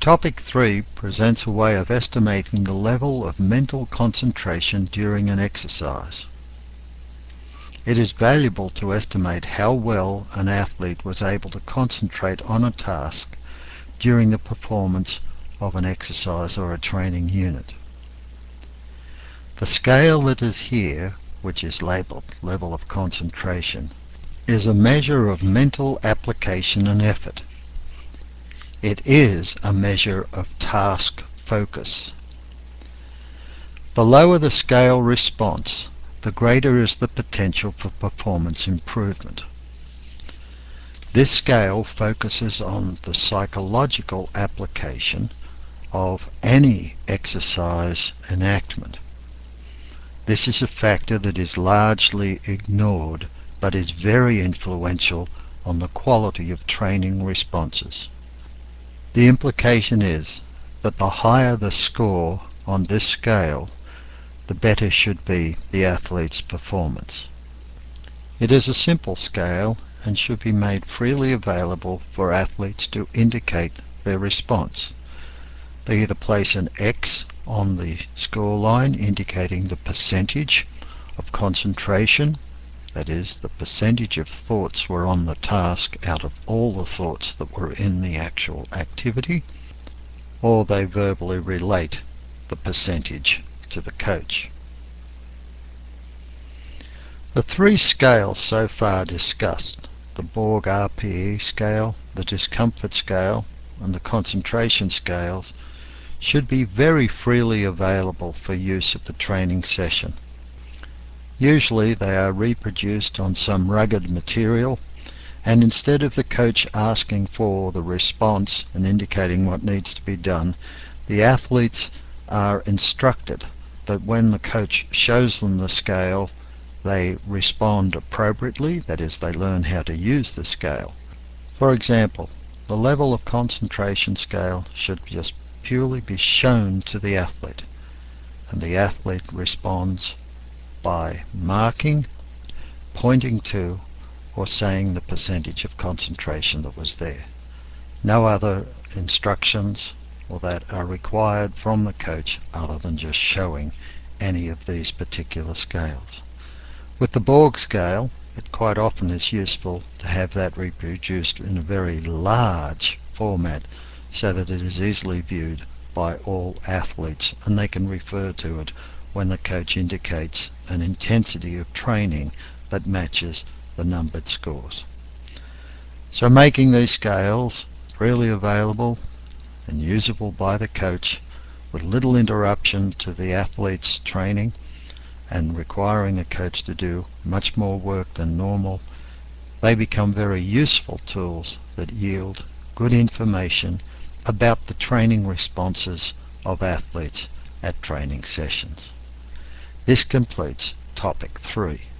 Topic 3 presents a way of estimating the level of mental concentration during an exercise. It is valuable to estimate how well an athlete was able to concentrate on a task during the performance of an exercise or a training unit. The scale that is here, which is labeled level of concentration, is a measure of mental application and effort. It is a measure of task focus. The lower the scale response, the greater is the potential for performance improvement. This scale focuses on the psychological application of any exercise enactment. This is a factor that is largely ignored but is very influential on the quality of training responses. The implication is that the higher the score on this scale, the better should be the athlete's performance. It is a simple scale and should be made freely available for athletes to indicate their response. They either place an X on the score line indicating the percentage of concentration, that is, the percentage of thoughts were on the task out of all the thoughts that were in the actual activity, or they verbally relate the percentage to the coach. The three scales so far discussed, the Borg RPE scale, the discomfort scale, and the concentration scales, should be very freely available for use at the training session. Usually they are reproduced on some rugged material, and instead of the coach asking for the response and indicating what needs to be done, the athletes are instructed that when the coach shows them the scale, they respond appropriately, that is, they learn how to use the scale. For example, the level of concentration scale should just purely be shown to the athlete, and the athlete responds by marking, pointing to, or saying the percentage of concentration that was there. No other instructions or that are required from the coach other than just showing any of these particular scales. With the Borg scale, it quite often is useful to have that reproduced in a very large format so that it is easily viewed by all athletes and they can refer to it when the coach indicates an intensity of training that matches the numbered scores. So making these scales freely available and usable by the coach with little interruption to the athlete's training and requiring a coach to do much more work than normal, they become very useful tools that yield good information about the training responses of athletes at training sessions. This completes Topic 3.